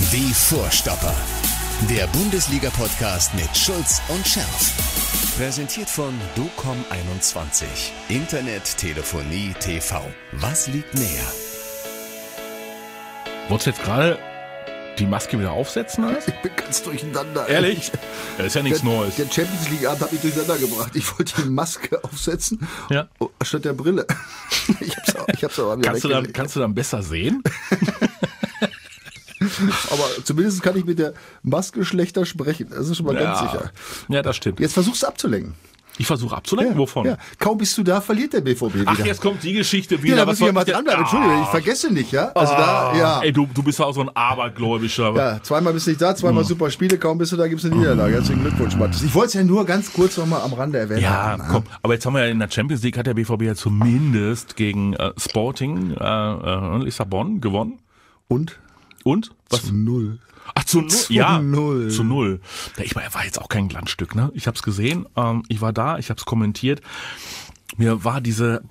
Die Vorstopper. Der Bundesliga-Podcast mit Schulz und Scherf. Präsentiert von DOCOM21. Internet, Telefonie, TV. Was liegt näher? Wolltest du jetzt gerade die Maske wieder aufsetzen? Oder? Ich bin ganz durcheinander. Ehrlich? Das ist ja nichts Neues. Der Champions League-Abend hat mich durcheinander gebracht. Ich wollte die Maske aufsetzen statt der Brille. Ich hab's aber wieder Kannst du dann besser sehen? Aber zumindest kann ich mit der Maske schlechter sprechen. Das ist schon mal ganz sicher. Ja, das stimmt. Jetzt versuchst du abzulenken. Ich versuche abzulenken? Wovon? Ja. Kaum bist du da, verliert der BVB wieder. Ach, jetzt kommt die Geschichte wieder. Ja, da muss ich ja mal dranbleiben. Entschuldigung, ich vergesse nicht, ja? Also Ey, du bist ja auch so ein Abergläubischer. Ja, zweimal bist du nicht da, zweimal super Spiele, kaum bist du da, gibt's eine Niederlage. Herzlichen Glückwunsch, Matthias. Ich wollte es ja nur ganz kurz noch mal am Rande erwähnen. Ja, komm. Aber jetzt haben wir ja in der Champions League, hat der BVB ja zumindest gegen Sporting Lissabon gewonnen. Und? Was? 0. Ach, zu 0? Ja, 0. Zu 0. Ich war jetzt auch kein Glanzstück, ne? Ich hab's gesehen, ich war da, ich hab's kommentiert. Mir war diese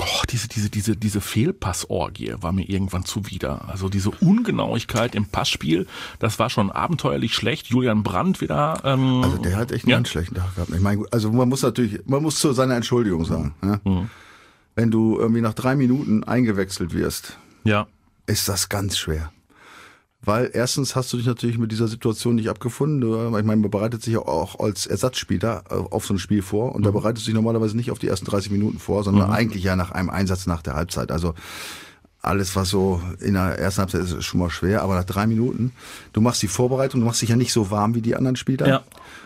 Fehlpassorgie war mir irgendwann zuwider. Also diese Ungenauigkeit im Passspiel, das war schon abenteuerlich schlecht. Julian Brandt wieder. Also der hat echt einen ganz schlechten Tag gehabt. Ich meine, also man muss zu seiner Entschuldigung sagen, ne? Wenn du irgendwie nach 3 Minuten eingewechselt wirst, ist das ganz schwer. Weil erstens hast du dich natürlich mit dieser Situation nicht abgefunden. Ich meine, man bereitet sich ja auch als Ersatzspieler auf so ein Spiel vor. Und da bereitet sich normalerweise nicht auf die ersten 30 Minuten vor, sondern eigentlich ja nach einem Einsatz nach der Halbzeit. Also alles, was so in der ersten Halbzeit ist schon mal schwer. Aber nach 3 Minuten, du machst die Vorbereitung, du machst dich ja nicht so warm wie die anderen Spieler. Ja.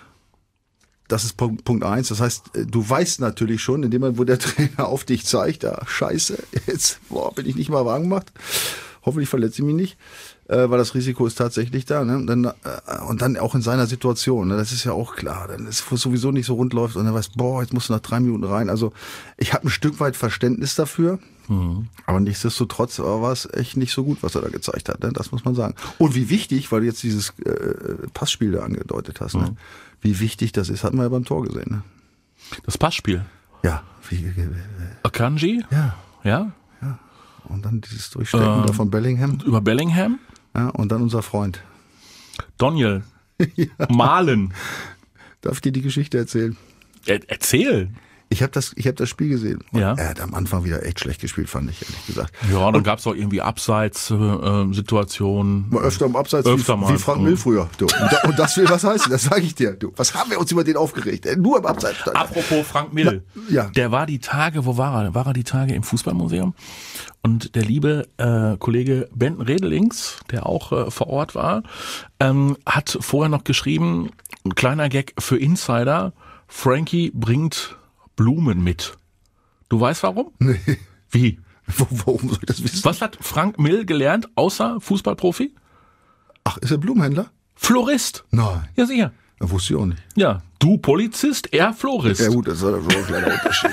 Das ist Punkt 1. Das heißt, du weißt natürlich schon, in dem Moment, wo der Trainer auf dich zeigt, scheiße, jetzt bin ich nicht mal warm gemacht. Hoffentlich verletze ich mich nicht, weil das Risiko ist tatsächlich da. Ne? Und dann auch in seiner Situation, ne? Das ist ja auch klar. Dann ist es sowieso nicht so rund läuft und dann weißt, jetzt musst du nach 3 Minuten rein. Also ich habe ein Stück weit Verständnis dafür, aber nichtsdestotrotz war es echt nicht so gut, was er da gezeigt hat. Ne? Das muss man sagen. Und wie wichtig, weil du jetzt dieses Passspiel da angedeutet hast, ne? Wie wichtig das ist, hatten wir ja beim Tor gesehen. Ne? Das Passspiel? Ja. Akanji? Ja. Und dann dieses Durchstecken da von Bellingham. Über Bellingham? Ja, und dann unser Freund. Doniel. Malen. Darf ich dir die Geschichte erzählen? Erzähl. Ich hab das Spiel gesehen. Und Ja. er hat am Anfang wieder echt schlecht gespielt, fand ich, ehrlich gesagt. Ja, dann gab's auch irgendwie Abseits-Situationen. Öfter im Abseits wie Frank Mill früher. Du. Und das will was heißen, das sage ich dir. Du, was haben wir uns über den aufgeregt? Nur im Abseits. Apropos Frank Mill. Ja. Der war die Tage, wo war er? War er die Tage im Fußballmuseum? Und der liebe Kollege Benten Redelings, der auch vor Ort war, hat vorher noch geschrieben, ein kleiner Gag für Insider, Frankie bringt Blumen mit. Du weißt warum? Nee. Wie? Warum soll ich das wissen? Was hat Frank Mill gelernt, außer Fußballprofi? Ach, ist er Blumenhändler? Florist. Nein. Ja, sicher. Das wusste ich auch nicht. Ja, du Polizist, er Florist. Ja gut, das ist schon ein kleiner Unterschied.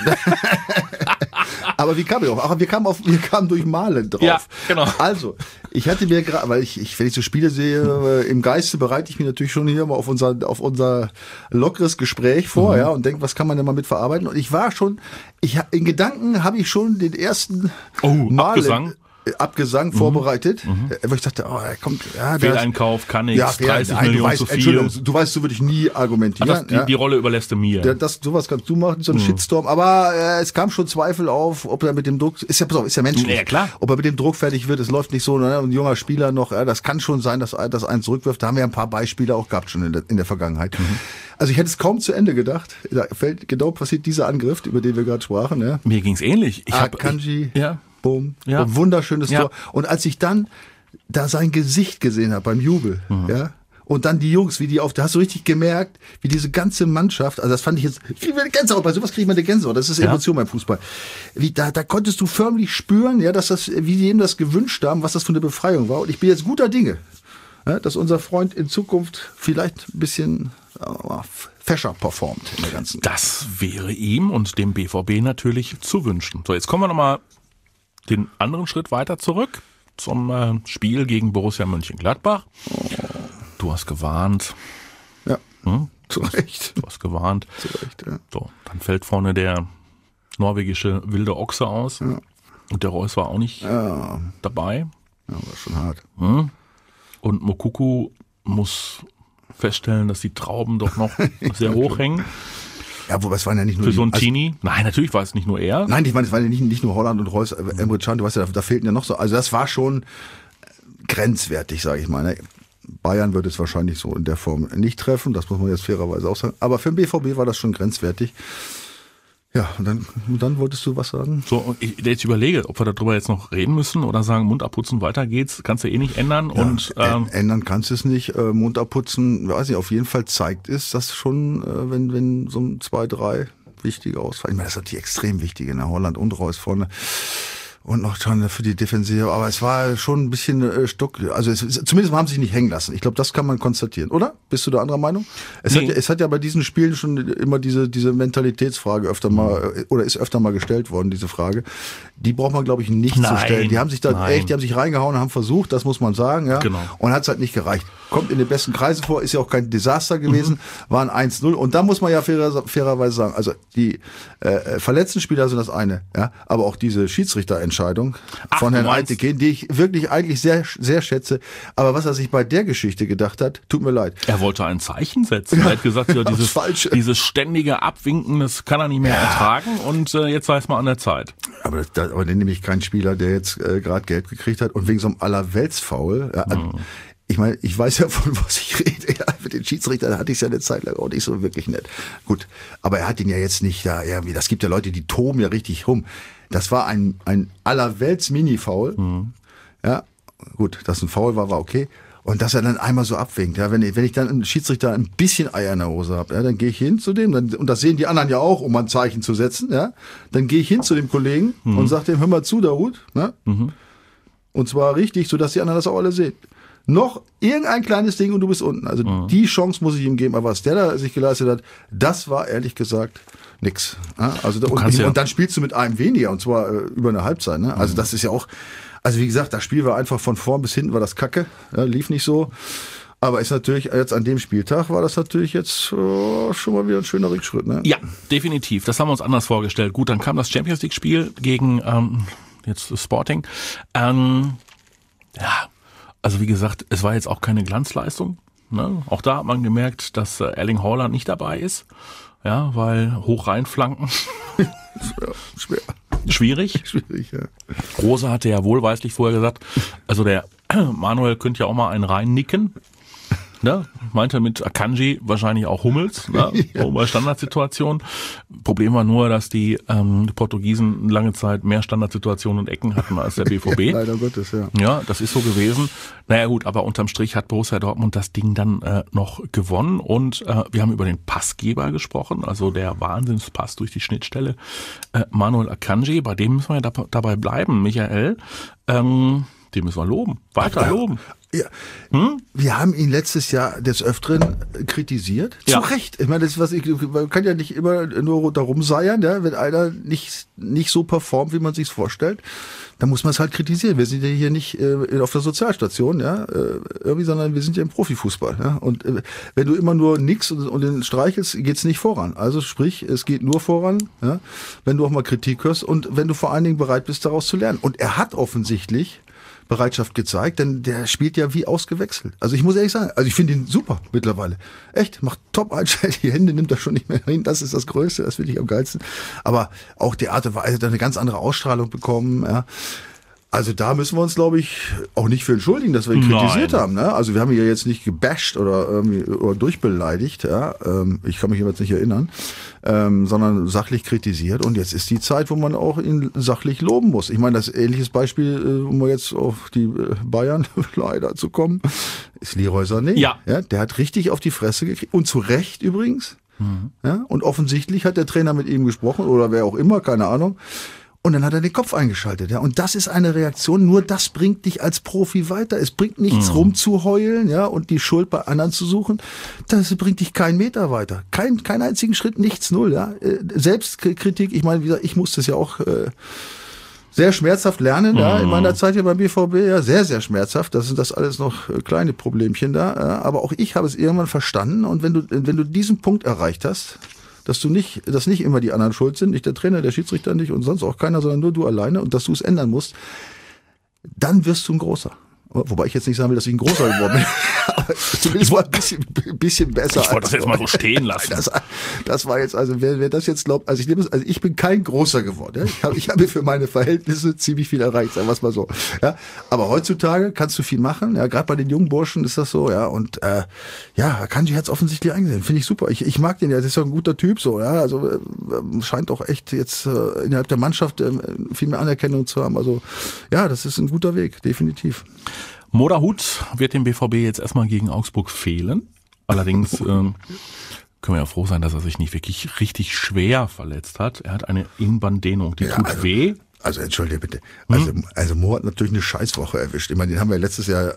Aber wie kam ich auf? Ach, wir kamen durch Malen drauf. Ja, genau. Also, ich hatte mir gerade, weil ich, wenn ich so Spiele sehe, im Geiste bereite ich mich natürlich schon hier mal auf unser lockeres Gespräch vor, ja, und denke, was kann man denn mal mit verarbeiten? Und in Gedanken habe ich schon den ersten Abgesang vorbereitet, wo ich dachte, er kommt, Fehleinkauf, kann nichts, 30 Millionen zu viel. Entschuldigung, du weißt, so würde ich nie argumentieren. Die Rolle überlässt du mir. Sowas kannst du machen, so ein Shitstorm, aber es kam schon Zweifel auf, ob er mit dem Druck, ist ja menschlich. Ja, klar. Ob er mit dem Druck fertig wird, es läuft nicht so, ne? Ein junger Spieler noch, das kann schon sein, dass das einen zurückwirft, da haben wir ein paar Beispiele auch gehabt schon in der Vergangenheit. Also ich hätte es kaum zu Ende gedacht, genau passiert dieser Angriff, über den wir gerade sprachen. Ne? Mir ging's ähnlich. Akanji, Boom, wunderschönes Tor. Und als ich dann da sein Gesicht gesehen habe beim Jubel, und dann die Jungs, da hast du richtig gemerkt, wie diese ganze Mannschaft, also das fand ich jetzt, ich kriege eine Gänsehaut, bei sowas kriege ich mal eine Gänsehaut, das ist Emotion beim Fußball. Da konntest du förmlich spüren, wie die eben das gewünscht haben, was das für eine Befreiung war. Und ich bin jetzt guter Dinge, dass unser Freund in Zukunft vielleicht ein bisschen fescher performt in der ganzen. Das wäre ihm und dem BVB natürlich zu wünschen. So, jetzt kommen wir nochmal den anderen Schritt weiter zurück zum Spiel gegen Borussia Mönchengladbach. Du hast gewarnt. Ja, zu Recht. Du hast gewarnt. Zu Recht, ja. So, dann fällt vorne der norwegische wilde Ochse aus. Ja. Und der Reus war auch nicht dabei. Ja, war schon hart. Und Moukoko muss feststellen, dass die Trauben doch noch sehr hoch hängen. Ja, wobei es waren ja nicht nur Für so ein Teenie. Nein, natürlich war es nicht nur er. Nein, ich meine, es waren ja nicht nur Holland und Reus, Emre Can, du weißt ja, da fehlten ja noch so. Also das war schon grenzwertig, sage ich mal. Ne? Bayern würde es wahrscheinlich so in der Form nicht treffen, das muss man jetzt fairerweise auch sagen. Aber für den BVB war das schon grenzwertig. Ja, und dann wolltest du was sagen? So, und ich jetzt überlege, ob wir darüber jetzt noch reden müssen oder sagen, Mund abputzen, weiter geht's, kannst du eh nicht ändern. Ja, und ändern kannst du es nicht. Mund abputzen, weiß nicht, auf jeden Fall zeigt es, dass schon, wenn so 2, 3 wichtige Ausfall, ich meine, das ist natürlich extrem wichtig in der Holland und Reus vorne. Und noch schon für die Defensive, aber es war schon ein bisschen also zumindest haben sie sich nicht hängen lassen. Ich glaube, das kann man konstatieren, oder? Bist du da anderer Meinung? Es hat ja bei diesen Spielen schon immer diese Mentalitätsfrage öfter mal, oder ist öfter mal gestellt worden, diese Frage. Die braucht man, glaube ich, nicht zu stellen. Die haben sich da die haben sich reingehauen und haben versucht, das muss man sagen, ja. Genau. Und hat es halt nicht gereicht. Kommt in den besten Kreisen vor, ist ja auch kein Desaster gewesen, waren 1-0. Und da muss man ja fairerweise sagen, also die verletzten Spieler sind das eine, ja, aber auch diese Schiedsrichterentscheidung von Herrn Eitekin, die ich wirklich eigentlich sehr, sehr schätze. Aber was er sich bei der Geschichte gedacht hat, tut mir leid. Er wollte ein Zeichen setzen. Er hat gesagt, ja, dieses ständige Abwinken, das kann er nicht mehr ertragen und jetzt sei es mal an der Zeit. Aber den nehme ich keinen Spieler, der jetzt gerade Geld gekriegt hat und wegen so einem Allerweltsfoul. Ja, ich meine, ich weiß ja, von was ich rede. Ja, mit den Schiedsrichtern hatte ich es ja eine Zeit lang auch nicht so wirklich nett. Gut, aber er hat ihn ja jetzt nicht da irgendwie, das gibt ja Leute, die toben ja richtig rum. Das war ein Allerwelts-Mini-Foul. Ja, gut, dass ein Foul war okay. Und dass er dann einmal so abwinkt. Ja, wenn ich dann einen Schiedsrichter ein bisschen Eier in der Hose habe, ja, dann gehe ich hin zu dem, und das sehen die anderen ja auch, um ein Zeichen zu setzen, ja, dann gehe ich hin zu dem Kollegen und sage dem, hör mal zu, Daoud, ne? Und zwar richtig, sodass die anderen das auch alle sehen. Noch irgendein kleines Ding und du bist unten. Also die Chance muss ich ihm geben. Aber was der da sich geleistet hat, das war ehrlich gesagt nix. Ja, also und dann spielst du mit einem weniger und zwar über eine Halbzeit. Ne? Also das ist ja auch, also wie gesagt, das Spiel war einfach von vorn bis hinten war das Kacke, ja, lief nicht so. Aber ist natürlich jetzt an dem Spieltag war das natürlich jetzt schon mal wieder ein schöner Rückschritt. Ne? Ja, definitiv. Das haben wir uns anders vorgestellt. Gut, dann kam das Champions League Spiel gegen jetzt Sporting. Ja. Also wie gesagt, es war jetzt auch keine Glanzleistung. Ne? Auch da hat man gemerkt, dass Erling Haaland nicht dabei ist. Ja, weil hoch reinflanken. Schwierig. Schwierig, ja. Rose hatte ja wohlweislich vorher gesagt, also der Manuel könnte ja auch mal einen reinnicken. Ne? Meinte mit Akanji wahrscheinlich auch Hummels, ne? So bei Standardsituationen. Problem war nur, dass die Portugiesen lange Zeit mehr Standardsituationen und Ecken hatten als der BVB. Leider Gottes, ja. Ja, das ist so gewesen. Naja gut, aber unterm Strich hat Borussia Dortmund das Ding dann noch gewonnen und wir haben über den Passgeber gesprochen, also der Wahnsinnspass durch die Schnittstelle. Manuel Akanji, bei dem müssen wir ja dabei bleiben, Michael. Den müssen wir loben, weiter loben. Ja. Wir haben ihn letztes Jahr des Öfteren kritisiert. Zu Recht. Ich meine, das ist man kann ja nicht immer nur darum seiern, ja, wenn einer nicht so performt, wie man sich's vorstellt, dann muss man es halt kritisieren. Wir sind ja hier nicht auf der Sozialstation, ja, irgendwie, sondern wir sind ja im Profifußball, ja. Und wenn du immer nur nix und den streichelst, geht's nicht voran. Also sprich, es geht nur voran, ja, wenn du auch mal Kritik hörst und wenn du vor allen Dingen bereit bist, daraus zu lernen. Und er hat offensichtlich Bereitschaft gezeigt, denn der spielt ja wie ausgewechselt. Also ich muss ehrlich sagen, also ich finde ihn super mittlerweile. Echt, macht top Einstellung, die Hände nimmt er schon nicht mehr hin, das ist das Größte, das finde ich am geilsten. Aber auch die Art und Weise hat eine ganz andere Ausstrahlung bekommen, ja. Also da müssen wir uns, glaube ich, auch nicht für entschuldigen, dass wir ihn kritisiert haben. Ne? Also wir haben ihn ja jetzt nicht gebasht oder durchbeleidigt. Ja? Ich kann mich jetzt nicht erinnern. Sondern sachlich kritisiert. Und jetzt ist die Zeit, wo man auch ihn sachlich loben muss. Ich meine, das ähnliches Beispiel, um jetzt auf die Bayern leider zu kommen, ist Leroy Sané. Ja, der hat richtig auf die Fresse gekriegt. Und zu Recht übrigens. Ja? Und offensichtlich hat der Trainer mit ihm gesprochen oder wer auch immer, keine Ahnung. Und dann hat er den Kopf eingeschaltet, ja. Und das ist eine Reaktion, nur das bringt dich als Profi weiter. Es bringt nichts rumzuheulen, ja, und die Schuld bei anderen zu suchen. Das bringt dich keinen Meter weiter. Keinen einzigen Schritt, nichts, null, ja. Selbstkritik, ich meine, wie gesagt, ich musste es ja auch sehr schmerzhaft lernen, ja, in meiner Zeit hier beim BVB, ja, sehr, sehr schmerzhaft. Das sind das alles noch kleine Problemchen da, ja. Aber auch ich habe es irgendwann verstanden. Und wenn du diesen Punkt erreicht hast, dass nicht immer die anderen schuld sind, nicht der Trainer, der Schiedsrichter nicht und sonst auch keiner, sondern nur du alleine und dass du es ändern musst, dann wirst du ein Großer. Wobei ich jetzt nicht sagen will, dass ich ein Großer geworden bin. zumindest mal ein bisschen besser. Ich wollte das jetzt mal so stehen lassen. Das war jetzt, also wer das jetzt glaubt, also ich bin kein Großer geworden. Ja? Ich habe für meine Verhältnisse ziemlich viel erreicht, sagen wir es mal so. Ja? Aber heutzutage kannst du viel machen, ja, gerade bei den jungen Burschen ist das so, ja, und Akanji hat es offensichtlich eingesehen, finde ich super. Ich mag den ja, das ist doch ein guter Typ, so, ja, also scheint auch echt jetzt innerhalb der Mannschaft viel mehr Anerkennung zu haben, also ja, das ist ein guter Weg, definitiv. Moderhut wird dem BVB jetzt erstmal gegen Augsburg fehlen. Allerdings können wir ja froh sein, dass er sich nicht wirklich richtig schwer verletzt hat. Er hat eine Innenbanddehnung, die tut weh. Also entschuldige bitte. Also Mo hat natürlich eine Scheißwoche erwischt. Ich meine, den haben wir letztes Jahr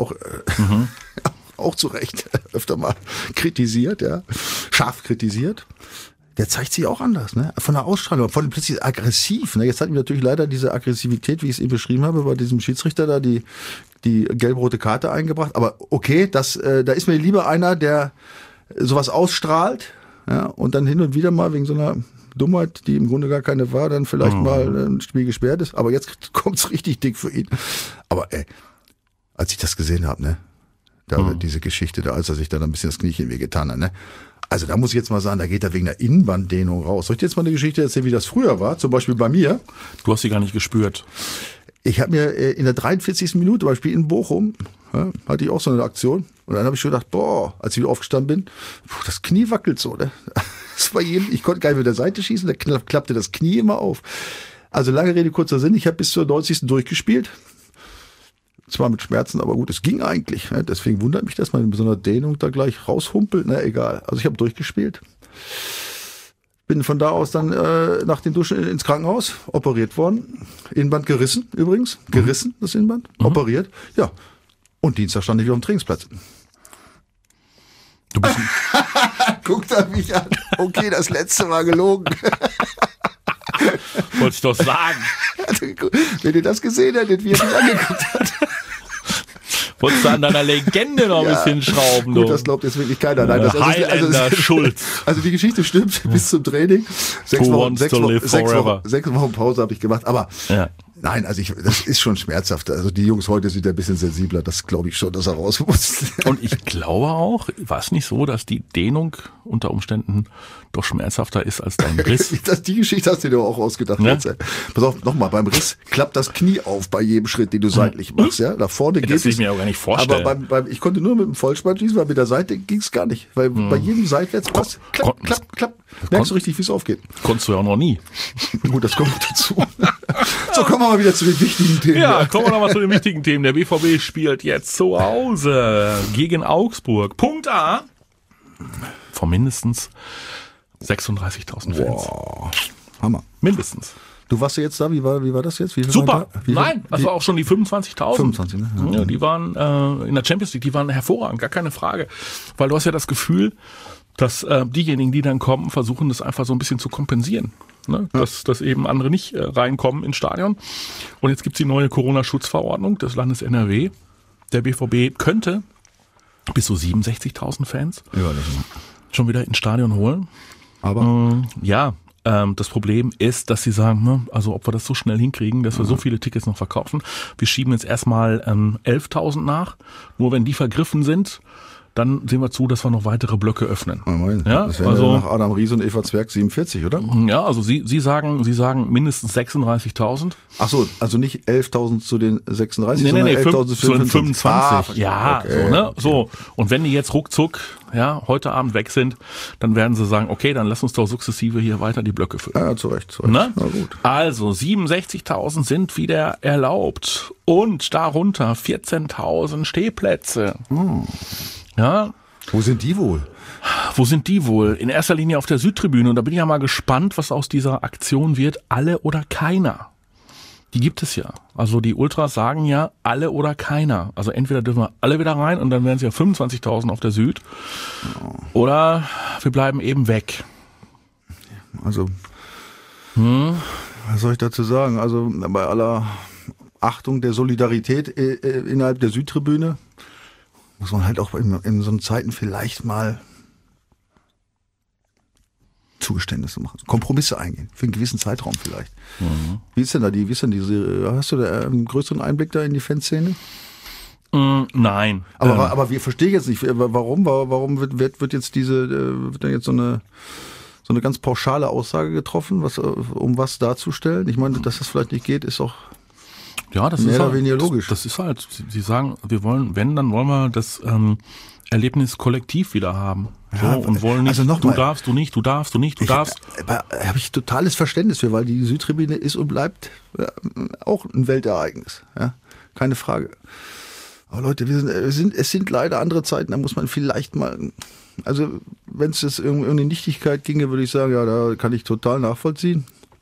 auch zu Recht öfter mal kritisiert, ja, scharf kritisiert. Der zeigt sich auch anders, ne? Von der Ausstrahlung, von plötzlich aggressiv. Ne? Jetzt hat ihm natürlich leider diese Aggressivität, wie ich es eben beschrieben habe, bei diesem Schiedsrichter da die gelb-rote Karte eingebracht. Aber okay, da ist mir lieber einer, der sowas ausstrahlt, ja, und dann hin und wieder mal wegen so einer Dummheit, die im Grunde gar keine war, dann vielleicht mal ein Spiel gesperrt ist. Aber jetzt kommt's richtig dick für ihn. Aber als ich das gesehen habe, ne, diese Geschichte da, als er sich dann ein bisschen das Kniechen wehgetan hat, ne. Also da muss ich jetzt mal sagen, da geht er wegen der Innenbanddehnung raus. Soll ich dir jetzt mal eine Geschichte erzählen, wie das früher war? Zum Beispiel bei mir. Du hast sie gar nicht gespürt. Ich habe mir in der 43. Minute, Beispiel in Bochum, hatte ich auch so eine Aktion. Und dann habe ich schon gedacht, als ich wieder aufgestanden bin, das Knie wackelt so. Ne? Das war ich konnte gar nicht mit der Seite schießen, da klappte das Knie immer auf. Also lange Rede, kurzer Sinn, ich habe bis zur 90. durchgespielt. Zwar mit Schmerzen, aber gut, es ging eigentlich. Ne? Deswegen wundert mich, dass man in so einer Dehnung da gleich raushumpelt. Na, egal. Also ich habe durchgespielt. Bin von da aus dann nach dem Duschen ins Krankenhaus, operiert worden. Innenband gerissen übrigens. Gerissen, das Innenband. Operiert. Ja. Und Dienstag stand ich wieder am Trainingsplatz. Du bist Guckt er mich an. Okay, das letzte war gelogen. Wollte ich doch sagen. Wenn ihr das gesehen hättet, wie er mich angeguckt hat. Wolltest du an deiner Legende noch ein bisschen schrauben? Gut, das glaubt jetzt wirklich keiner. Nein, Schulz. Also die Geschichte stimmt bis zum Training. 6 Wochen Pause habe ich gemacht. Aber nein, also das ist schon schmerzhaft. Also die Jungs heute sind ein bisschen sensibler. Das glaube ich schon, dass er raus muss. Und ich glaube auch, war es nicht so, dass die Dehnung unter Umständen doch schmerzhafter ist als dein Riss? Die Geschichte hast du dir auch ausgedacht. Ja? Pass auf, nochmal, beim Riss klappt das Knie auf bei jedem Schritt, den du seitlich machst. Ja? Nach vorne geht es. Das will ich mir auch gar nicht vorstellen. Aber ich konnte nur mit dem Vollspann schießen, weil mit der Seite ging es gar nicht. Weil bei jedem seitwärts klapp. Merkst du richtig, wie es aufgeht. Konntest du ja auch noch nie. Gut, das kommt dazu. So, kommen wir mal wieder zu den wichtigen Themen. Ja, kommen wir nochmal zu den wichtigen Themen. Der BVB spielt jetzt zu Hause gegen Augsburg. Punkt A. Von mindestens 36.000 Fans. Wow. Hammer. Mindestens. Du warst ja jetzt da, wie war das jetzt? Super. Nein, das war auch schon die 25.000. 25, ne? Ja, die waren in der Champions League, die waren hervorragend, gar keine Frage. Weil du hast ja das Gefühl, dass diejenigen, die dann kommen, versuchen, das einfach so ein bisschen zu kompensieren. Ne? Dass eben andere nicht reinkommen ins Stadion. Und jetzt gibt's die neue Corona-Schutzverordnung des Landes NRW. Der BVB könnte bis zu 67.000 Fans schon wieder ins Stadion holen. Aber? Das Problem ist, dass sie sagen, also ob wir das so schnell hinkriegen, dass wir so viele Tickets noch verkaufen. Wir schieben jetzt erstmal 11.000 nach. Nur wenn die vergriffen sind, dann sehen wir zu, dass wir noch weitere Blöcke öffnen. Ja, das wäre nach Adam Ries und Eva Zwerg 47, oder? Ja, also Sie sagen mindestens 36.000. Ach so, also nicht 11.000 zu den 36, sondern 11.000 zu den 25. Ja, okay, so, ne? Okay. So. Und wenn die jetzt ruckzuck, heute Abend weg sind, dann werden sie sagen, okay, dann lass uns doch sukzessive hier weiter die Blöcke füllen. Ja, zu Recht. Ne? Na gut. Also 67.000 sind wieder erlaubt und darunter 14.000 Stehplätze. Ja. Wo sind die wohl? In erster Linie auf der Südtribüne. Und da bin ich ja mal gespannt, was aus dieser Aktion wird. Alle oder keiner. Die gibt es ja. Also die Ultras sagen ja, alle oder keiner. Also entweder dürfen wir alle wieder rein und dann wären es ja 25.000 auf der Süd. Oder wir bleiben eben weg. Also, was soll ich dazu sagen? Also bei aller Achtung der Solidarität innerhalb der Südtribüne muss man halt auch in so Zeiten vielleicht mal Zugeständnisse machen, Kompromisse eingehen, für einen gewissen Zeitraum vielleicht. Wie ist denn da hast du da einen größeren Einblick da in die Fanszene? Nein. Aber wir verstehen jetzt nicht, warum wird jetzt wird da jetzt so eine ganz pauschale Aussage getroffen, um was darzustellen? Ich meine, dass das vielleicht nicht geht, ist auch das mehr ist oder weniger logisch. Das ist halt, sie sagen, dann wollen wir das Erlebnis kollektiv wieder haben. So, und wollen nicht, also du darfst, du nicht, du darfst, du nicht, du darfst. Habe ich totales Verständnis für, weil die Südtribüne ist und bleibt auch ein Weltereignis. Ja? Keine Frage. Aber Leute, es sind leider andere Zeiten, da muss man vielleicht mal, also wenn es jetzt irgendeine Nichtigkeit ginge, würde ich sagen, ja, da kann ich total nachvollziehen.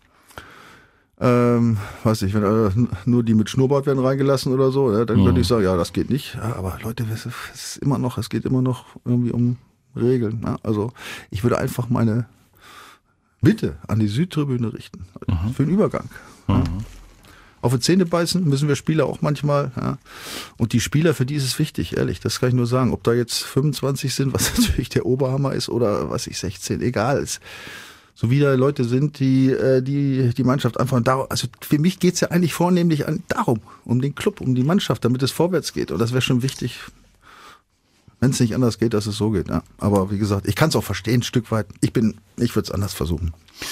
Weiß nicht, wenn nur die mit Schnurrbart werden reingelassen oder so, ja, dann könnte ich sagen, ja, das geht nicht. Ja, aber Leute, es geht immer noch irgendwie um Regeln. Ja? Also ich würde einfach meine Bitte an die Südtribüne richten, für den Übergang. Ja? Auf die Zähne beißen müssen wir Spieler auch manchmal. Ja? Und die Spieler, für die ist es wichtig, ehrlich, das kann ich nur sagen. Ob da jetzt 25 sind, was natürlich der Oberhammer ist, oder 16, egal ist. So wie da Leute sind, die Mannschaft einfach also für mich geht's ja eigentlich vornehmlich darum, um den Club, um die Mannschaft, damit es vorwärts geht. Und das wäre schon wichtig, wenn es nicht anders geht, dass es so geht. Ja. Aber wie gesagt, ich kann es auch verstehen, ein Stück weit. Ich würde es anders versuchen.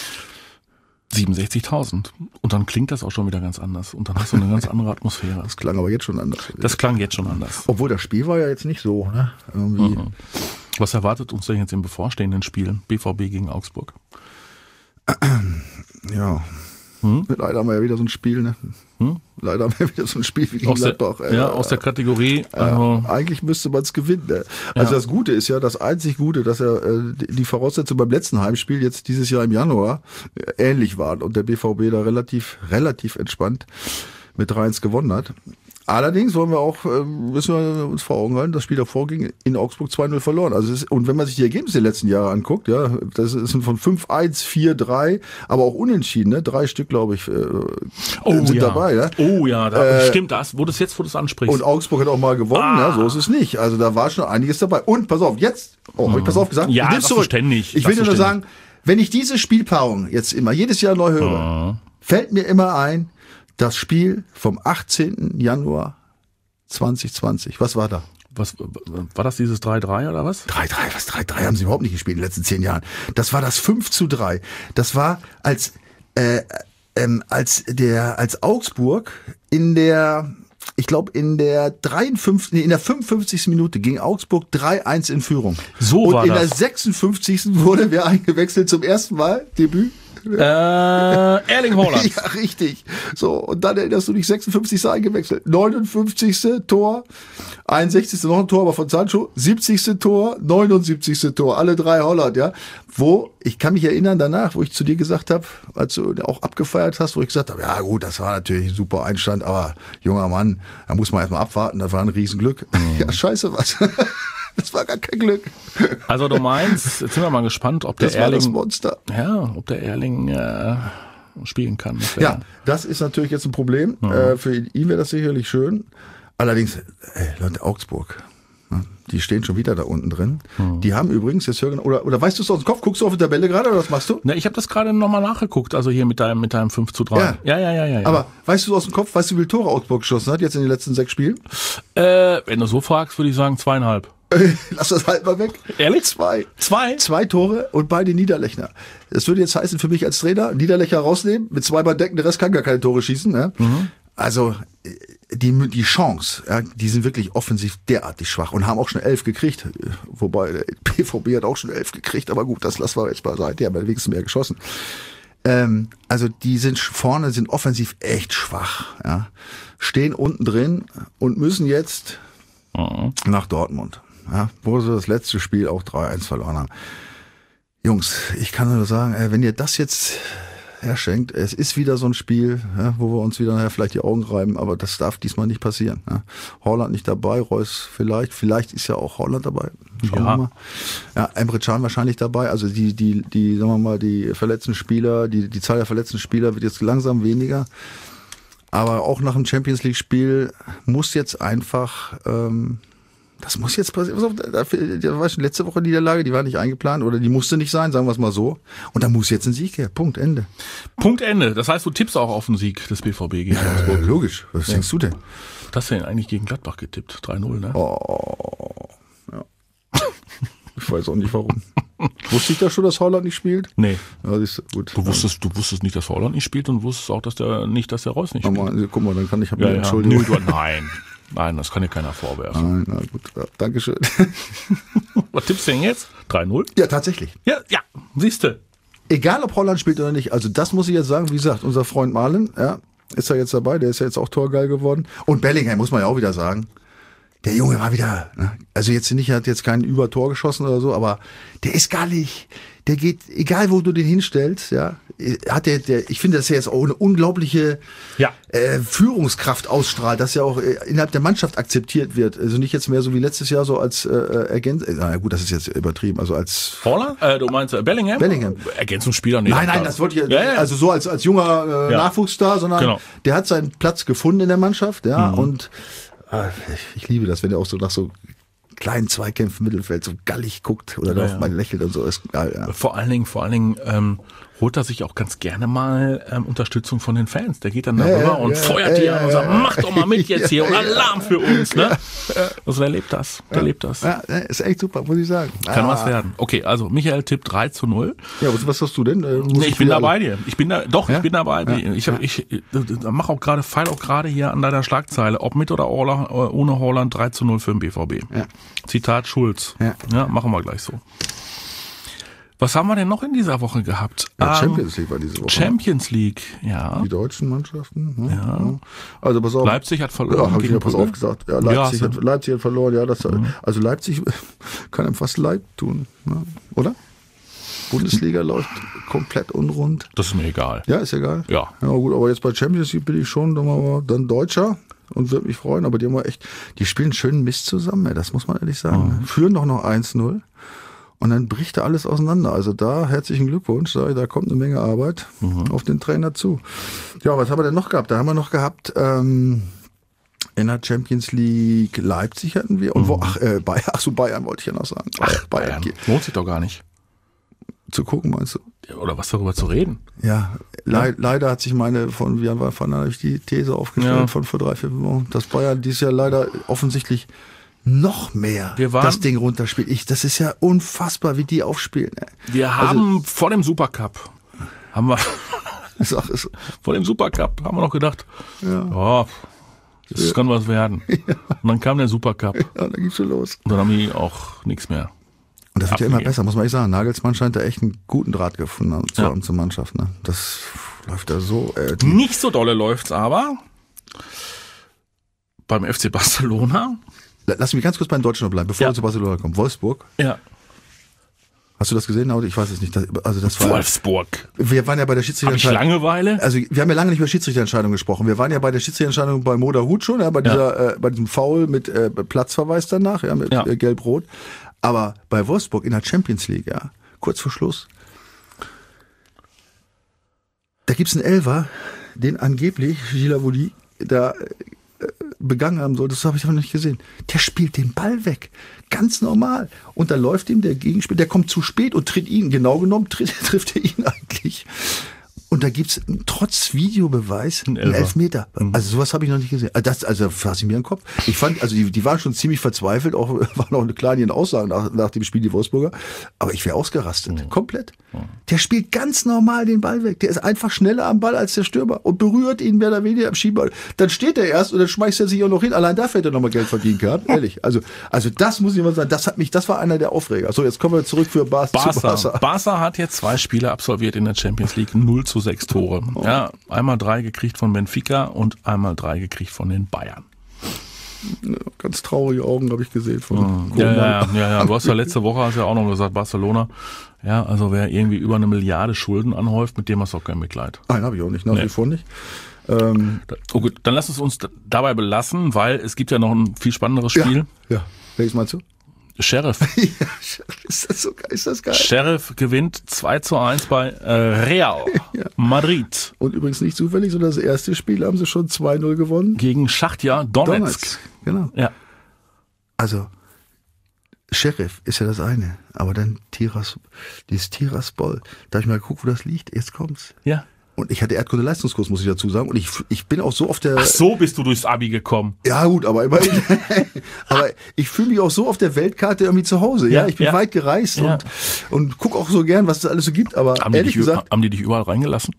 67.000. Und dann klingt das auch schon wieder ganz anders. Und dann hast du eine ganz andere Atmosphäre. Das klang aber jetzt schon anders. Das klang jetzt schon anders. Obwohl das Spiel war ja jetzt nicht so. Ne? Irgendwie. Was erwartet uns denn jetzt im bevorstehenden Spiel? BVB gegen Augsburg. Ja. Leider haben wir ja wieder so ein Spiel, ne? Leider haben wir wieder so ein Spiel wie gegen Gladbach. Aus der Kategorie. Eigentlich müsste man es gewinnen. Ne? Also das Gute ist ja, das einzig Gute, dass die Voraussetzungen beim letzten Heimspiel jetzt dieses Jahr im Januar ähnlich waren und der BVB da relativ entspannt mit 3-1 gewonnen hat. Allerdings müssen wir uns vor Augen halten, das Spiel davor ging in Augsburg 2-0 verloren. Also und wenn man sich die Ergebnisse der letzten Jahre anguckt, ja, das sind von 5-1, 4-3, aber auch unentschieden, ne? 3 Stück, glaube ich, sind dabei. Ja? Oh ja, stimmt das, wo du es ansprichst. Und Augsburg hat auch mal gewonnen, ja, so ist es nicht. Also da war schon einiges dabei. Und pass auf, jetzt, habe ich pass auf gesagt? Ja, das verständlich. Ich will nur sagen, wenn ich diese Spielpaarung jetzt jedes Jahr neu höre, fällt mir immer ein, das Spiel vom 18. Januar 2020. Was war da? Was war das, dieses 3-3 oder was? 3-3 haben sie überhaupt nicht gespielt in den letzten 10 Jahren. Das war das 5-3. Das war als Augsburg in der 55. Minute ging Augsburg 3-1 in Führung. So war das. Und in der 56. wurde wer eingewechselt zum ersten Mal, Debüt? Erling Haaland. Ja, richtig. So, und dann erinnerst du dich, 56. eingewechselt. 59. Tor, 61. noch ein Tor, aber von Sancho, 70. Tor, 79. Tor, alle 3 Holland, ja. Ich kann mich erinnern danach, wo ich zu dir gesagt habe, als du auch abgefeiert hast, wo ich gesagt habe, ja gut, das war natürlich ein super Einstand, aber junger Mann, da muss man erstmal abwarten, das war ein Riesenglück. Ja, scheiße was. Das war gar kein Glück. Also du meinst, jetzt sind wir mal gespannt, ob der Erling, das Monster. Ja, ob der Erling spielen kann. Ja, das ist natürlich jetzt ein Problem. Für ihn wäre das sicherlich schön. Allerdings, Leute, Augsburg, die stehen schon wieder da unten drin. Die haben übrigens, jetzt oder weißt du es aus dem Kopf, guckst du auf die Tabelle gerade oder was machst du? Ne, ich habe das gerade nochmal nachgeguckt, also hier mit deinem 5-3. Ja. Aber weißt du aus dem Kopf, wie viele Tore Augsburg geschossen hat jetzt in den letzten 6 Spielen? Wenn du so fragst, würde ich sagen 2,5. Lass das halt mal weg. Ehrlich? 2. 2 Tore und beide Niederlechner. Das würde jetzt heißen für mich als Trainer, Niederlechner rausnehmen, mit 2 Mann decken, der Rest kann gar keine Tore schießen. Ne? Also die Chance, ja, die sind wirklich offensiv derartig schwach und haben auch schon 11 gekriegt. Wobei der BVB hat auch schon 11 gekriegt, aber gut, das lassen wir jetzt beiseite, die haben ja wenigstens mehr geschossen. Also die sind vorne, sind offensiv echt schwach. Ja? Stehen unten drin und müssen jetzt nach Dortmund. Ja, wo sie das letzte Spiel auch 3-1 verloren haben. Jungs, ich kann nur sagen, wenn ihr das jetzt herschenkt, es ist wieder so ein Spiel, ja, wo wir uns wieder nachher vielleicht die Augen reiben, aber das darf diesmal nicht passieren. Ja. Holland nicht dabei, Reus vielleicht ist ja auch Holland dabei. Schauen wir mal. Ja, Emre Can wahrscheinlich dabei. Also die sagen wir mal, die verletzten Spieler, die Zahl der verletzten Spieler wird jetzt langsam weniger. Aber auch nach dem Champions League Spiel muss jetzt einfach Das muss jetzt passieren. Pass auf, da war schon letzte Woche Niederlage, die war nicht eingeplant oder die musste nicht sein, sagen wir es mal so. Und da muss jetzt ein Sieg her. Punkt, Ende. Punkt, Ende. Das heißt, du tippst auch auf den Sieg des BVB gegen Augsburg. Logisch. Was denkst du denn? Das hast du denn eigentlich gegen Gladbach getippt? 3-0, ne? Oh, ja. Ich weiß auch nicht warum. Wusste ich da schon, dass Haaland nicht spielt? Nee. Ja, das ist gut. Du wusstest nicht, dass Haaland nicht spielt und wusstest auch, dass der Reus nicht spielt. Aber, guck mal, dann kann ich Ja. Entschuldigung. Nein, das kann dir keiner vorwerfen. Nein, na gut. Ja, Dankeschön. Was tippst du denn jetzt? 3-0? Ja, tatsächlich. Ja, siehste. Egal, ob Holland spielt oder nicht. Also das muss ich jetzt sagen. Wie gesagt, unser Freund Marlen, ja, ist ja jetzt dabei. Der ist ja jetzt auch torgeil geworden. Und Bellingham muss man ja auch wieder sagen. Der Junge war wieder, ne? Also jetzt nicht, hat jetzt kein Übertor geschossen oder so, aber der ist gallig. Der geht, egal wo du den hinstellst, ja, hat ich finde, dass er jetzt auch eine unglaubliche Führungskraft ausstrahlt, dass er auch innerhalb der Mannschaft akzeptiert wird. Also nicht jetzt mehr so wie letztes Jahr so als na gut, das ist jetzt übertrieben, also als Holland? Du meinst Bellingham? Bellingham. Ergänzungsspieler? Nee, Nein, das wollte ich also so als junger Nachwuchsstar, sondern der hat seinen Platz gefunden in der Mannschaft, ja, und ich liebe das, wenn er auch so nach so kleinen Zweikämpfen im Mittelfeld so gallig guckt oder da auf mal lächelt und so. Ist geil, ja. Vor allen Dingen holt er sich auch ganz gerne mal Unterstützung von den Fans. Der geht dann darüber und feuert die an und sagt, mach doch mal mit jetzt hier und Alarm für uns. Ne? Also der lebt das. Ja, ist echt super, muss ich sagen. Kann was werden. Okay, also Michael tippt 3-0. Ja, was hast du denn? Nee, ich bin da bei dir. Ich bin dabei. Ja? Ich mache auch gerade, feil auch gerade hier an deiner Schlagzeile, ob mit oder ohne Haaland 3-0 für den BVB. Ja. Zitat Schulz. Ja, machen wir gleich so. Was haben wir denn noch in dieser Woche gehabt? Ja, Champions League war diese Woche. Champions League, ja. Die deutschen Mannschaften. Ja. Also pass auf. Leipzig hat verloren. Ja, habe ich mir pass auf gesagt. Ja, Leipzig hat verloren. Ja, also Leipzig kann einem fast leid tun, ne? Oder? Bundesliga läuft komplett unrund. Das ist mir egal. Ja, ist egal. Ja. Ja, gut, aber jetzt bei Champions League bin ich schon dann Deutscher und würde mich freuen. Aber die haben die spielen schönen Mist zusammen. Das muss man ehrlich sagen. Führen doch noch 1-0. Und dann bricht da alles auseinander. Also da herzlichen Glückwunsch. Da kommt eine Menge Arbeit auf den Trainer zu. Ja, was haben wir denn noch gehabt? Da haben wir noch gehabt in der Champions League Leipzig hatten wir. Und Bayern wollte ich ja noch sagen. Bayern. Lohnt sich doch gar nicht. Zu gucken, meinst du? Oder was darüber zu reden. Ja, leider hat sich habe ich die These aufgestellt von vor 3-4 Wochen, dass Bayern dieses Jahr leider offensichtlich noch mehr das Ding runterspielt. Das ist ja unfassbar, wie die aufspielen. Wir haben vor dem Supercup, vor dem Supercup haben wir noch gedacht, das kann was werden. Ja. Und dann kam der Supercup. Ja, dann ging's schon los. Und dann haben die auch nichts mehr. Und das wird ja immer besser, muss man echt sagen. Nagelsmann scheint da echt einen guten Draht gefunden haben zur Mannschaft. Ne? Das läuft da so. Nicht so dolle läuft's aber beim FC Barcelona. Lass mich ganz kurz beim Deutschen noch bleiben, bevor wir zu Barcelona kommen. Wolfsburg. Ja. Hast du das gesehen? Ich weiß es nicht. Das war Wolfsburg. Wir waren ja bei der Schiedsrichterentscheidung. Hab ich Langeweile? Also wir haben ja lange nicht über Schiedsrichterentscheidung gesprochen. Wir waren ja bei der Schiedsrichterentscheidung bei Moda Hut schon, bei diesem Foul mit Platzverweis danach, mit Gelb-Rot. Aber bei Wolfsburg in der Champions League, kurz vor Schluss, da gibt's einen Elfer, den angeblich Gilavoli da begangen haben soll, das habe ich aber nicht gesehen. Der spielt den Ball weg. Ganz normal. Und da läuft ihm der Gegenspieler, der kommt zu spät und trifft ihn, genau genommen trifft er ihn eigentlich. Und da gibt's trotz Videobeweis einen Elfmeter. Also sowas habe ich noch nicht gesehen. Also fasse ich mir den Kopf. Ich fand, also die waren schon ziemlich verzweifelt, waren auch eine kleine Aussage nach dem Spiel, die Wolfsburger. Aber ich wäre ausgerastet. Komplett. Der spielt ganz normal den Ball weg. Der ist einfach schneller am Ball als der Stürmer und berührt ihn mehr oder weniger am Schienbein. Dann steht er erst und dann schmeißt er sich auch noch hin. Allein dafür hätte er nochmal Geld verdienen gehabt. Ehrlich. Also das muss ich mal sagen. Das war einer der Aufreger. So, jetzt kommen wir zurück für Barca. Barca hat jetzt 2 Spiele absolviert in der Champions League. 0-6 Tore. Ja, einmal 3 gekriegt von Benfica und einmal 3 gekriegt von den Bayern. Ja, ganz traurige Augen habe ich gesehen von Ja. Du hast ja letzte Woche auch noch gesagt, Barcelona. Ja, also wer irgendwie über 1 Milliarde Schulden anhäuft, mit dem hast du auch kein Mitleid. Nein, habe ich auch nicht. Nach wie vor nicht. Gut, dann lass es uns dabei belassen, weil es gibt ja noch ein viel spannenderes Spiel. Ja. Welches meinst du? Sheriff. Ja, ist das so geil? Ist das geil? Sheriff gewinnt 2-1 bei Real Madrid. Und übrigens nicht zufällig, sondern das erste Spiel haben sie schon 2-0 gewonnen. Gegen Schachtja Donetsk. Genau. Ja. Also, Sheriff ist ja das eine, aber dann dieses Tiraspol, da habe ich mal geguckt, wo das liegt, jetzt kommt's. Ja. Und ich hatte Erdkunde-Leistungskurs, muss ich dazu sagen, und ich bin auch so auf der... Ach so, bist du durchs Abi gekommen. Ja gut, aber immerhin. Aber ich fühle mich auch so auf der Weltkarte irgendwie zu Hause. Ja, ich bin weit gereist und gucke auch so gern, was es alles so gibt, aber haben ehrlich gesagt... Haben die dich überall reingelassen?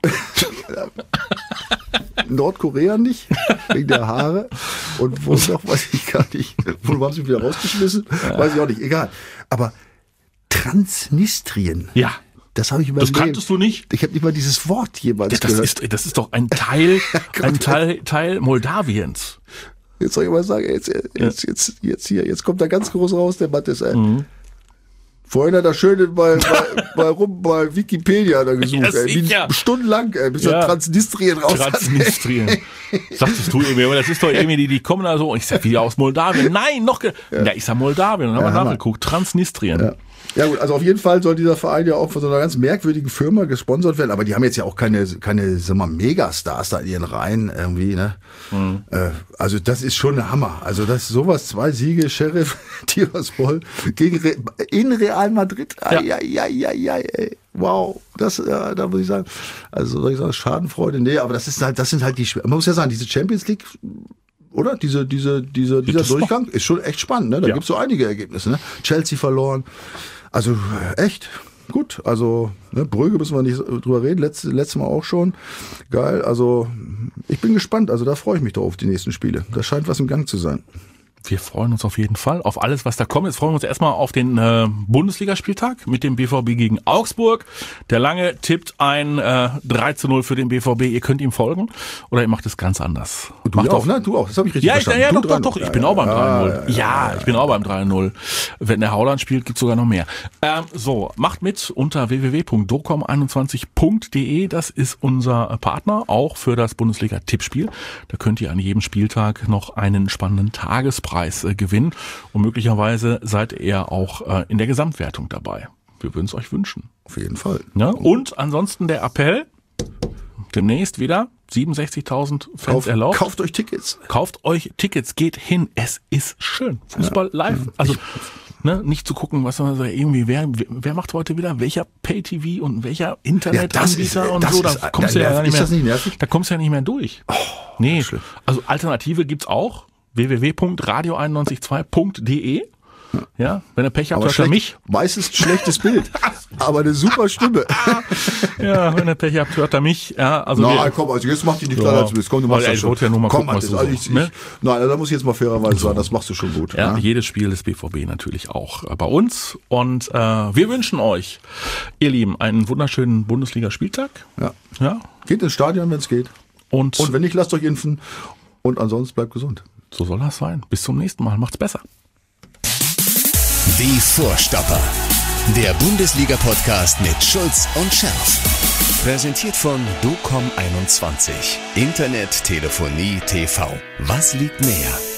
Nordkorea nicht, wegen der Haare. Und wo noch, weiß ich gar nicht. Wo haben sie mich wieder rausgeschmissen? Weiß ich auch nicht, egal. Aber Transnistrien. Ja. Das habe ich überlegt. Das kanntest du nicht? Ich habe nicht mal dieses Wort jemals gehört. Das ist doch ein Teil Moldawiens. Jetzt soll ich mal sagen, jetzt kommt da ganz groß raus, der Mattes, ey. Mhm. Vorhin hat er schön bei Wikipedia da gesucht, stundenlang, bis er Transnistrien raus hat. Transnistrien. Sagtest du irgendwie, aber das ist doch irgendwie, die kommen da so, ich sag wieder aus Moldawien. Nein, ich sag Moldawien, dann haben wir nachgeguckt, Transnistrien. Ja. Ja gut, also auf jeden Fall soll dieser Verein ja auch von so einer ganz merkwürdigen Firma gesponsert werden, aber die haben jetzt ja auch keine sag mal, Megastars da in ihren Reihen irgendwie, ne? Mhm. Also das ist schon ein Hammer. Also das sowas, 2 Siege, Sheriff Tiraspol in Real Madrid. Ey. Wow, da muss ich sagen, also soll ich sagen, Schadenfreude, nee, aber das sind halt die, man muss ja sagen, diese Champions League, oder? Dieser Durchgang ist schon echt spannend, ne? Da gibt's so einige Ergebnisse, ne? Chelsea verloren. Also echt gut. Also Brügge müssen wir nicht drüber reden. Letztes Mal auch schon. Geil. Also ich bin gespannt. Also da freue ich mich drauf auf die nächsten Spiele. Da scheint was im Gang zu sein. Wir freuen uns auf jeden Fall auf alles, was da kommt. Jetzt freuen wir uns erstmal auf den Bundesligaspieltag mit dem BVB gegen Augsburg. Der Lange tippt ein 3:0 für den BVB. Ihr könnt ihm folgen oder ihr macht es ganz anders. Du auch, ne? Du auch. Das habe ich richtig verstanden. Ja, doch. Ich bin auch beim 3:0. Ich bin auch beim 3:0. Wenn der Haaland spielt, gibt's sogar noch mehr. Macht mit unter www.docom21.de. Das ist unser Partner, auch für das Bundesliga-Tippspiel. Da könnt ihr an jedem Spieltag noch einen spannenden Tagespreis gewinnen und möglicherweise seid ihr auch in der Gesamtwertung dabei. Wir würden es euch wünschen. Auf jeden Fall. Ja? Und ansonsten der Appell, demnächst wieder 67.000 Fans erlaubt. Kauft euch Tickets. Geht hin. Es ist schön. Fußball live. Also nicht zu gucken, was man so irgendwie, wer macht heute wieder, welcher Pay-TV und welcher Internetanbieter und so, da kommst du ja gar nicht mehr. Ist das nicht nervig? Da kommst du ja nicht mehr durch. Nee, also Alternative gibt's auch. www.radio912.de. Ja, wenn ihr Pech habt, hört ihr mich. Meistens schlechtes Bild, aber eine super Stimme. Ja, wenn ihr Pech habt, hört ihr mich. Ja, also jetzt mach dich nicht klar dazu. Komm, du machst das schon. Ja nur mal gucken, was du nein, da muss ich jetzt mal fairerweise sagen, das machst du schon gut. Ja, jedes Spiel des BVB natürlich auch bei uns. Und wir wünschen euch, ihr Lieben, einen wunderschönen Bundesliga-Spieltag. Ja. Geht ins Stadion, wenn es geht. Und wenn nicht, lasst euch impfen. Und ansonsten bleibt gesund. So soll das sein. Bis zum nächsten Mal. Macht's besser. Die Vorstopper. Der Bundesliga-Podcast mit Schulz und Scherf. Präsentiert von Docom21. Internet, Telefonie, TV. Was liegt näher?